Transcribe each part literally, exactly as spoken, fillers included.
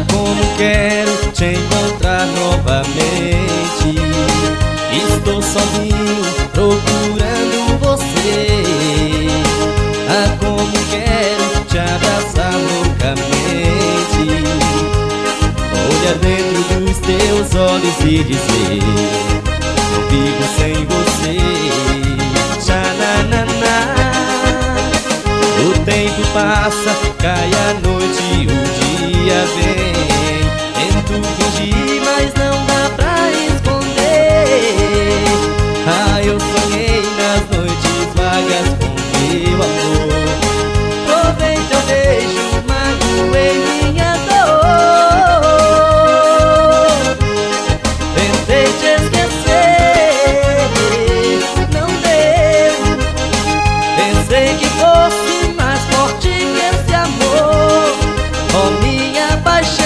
como quero te encontrar novamente. Estou sozinho procurando você. Ah, como quero te abraçar loucamente. Olhar dentro dos teus olhos e dizer: não vivo sem você. Tchanananá. O tempo passa, cai a noite e o dia vem. Tento fingir, mas não dá pra esconder. Ah, eu sonhei nas noites vagas com meu amor. Provei teu beijo, magoei minha dor. Tentei te esquecer, não deu. Pensei que fosse mais forte que esse amor. Oh, minha paixão,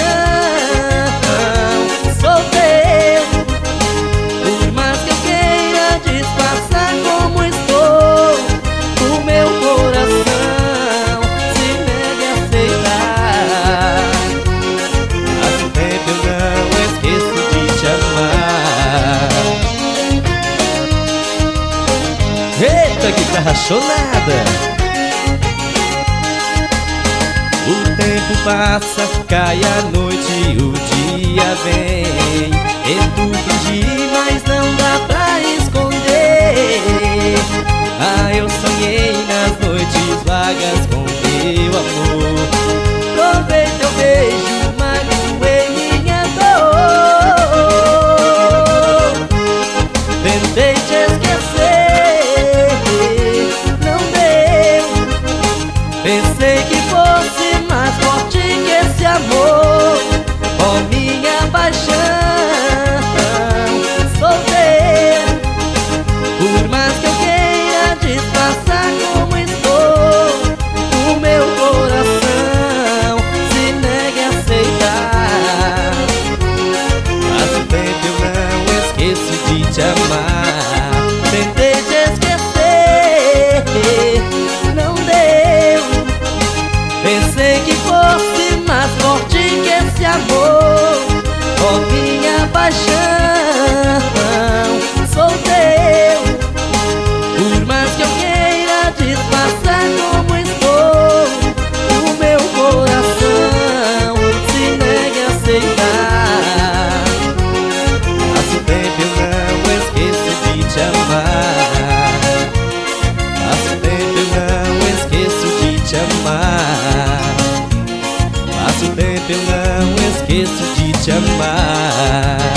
sou teu. Por mais que eu queira disfarçar como estou, o meu coração se nega a aceitar. Há um tempo eu não esqueço de te amar. Eita, guitarra chonada! O tempo passa, cai a noite e o dia vem. Tento fingir, mas não dá pra esconder. Ah, eu sonhei nas noites vagas com teu amor. Provei teu beijo, magoei minha dor. Tentei te esquecer, não deu. Pensei que fosse mais forte que esse amor. Oh, minha paixão, sou teu. Por mais que eu queira disfarçar como estou, o meu coração se nega a aceitar. Faz um tempo eu não esqueço de te amar. Tentei te esquecer, não deu. Pensei que fosse mais forte que esse amor. Oh, minha paixão, sou teu. Por mais que eu queira disfarçar como estou, o meu coração se nega a aceitar. Faz um tempo eu não esqueço de te amar. Faz um tempo eu não esqueço de te amar. Faz um tempo eu não esqueço de te amar.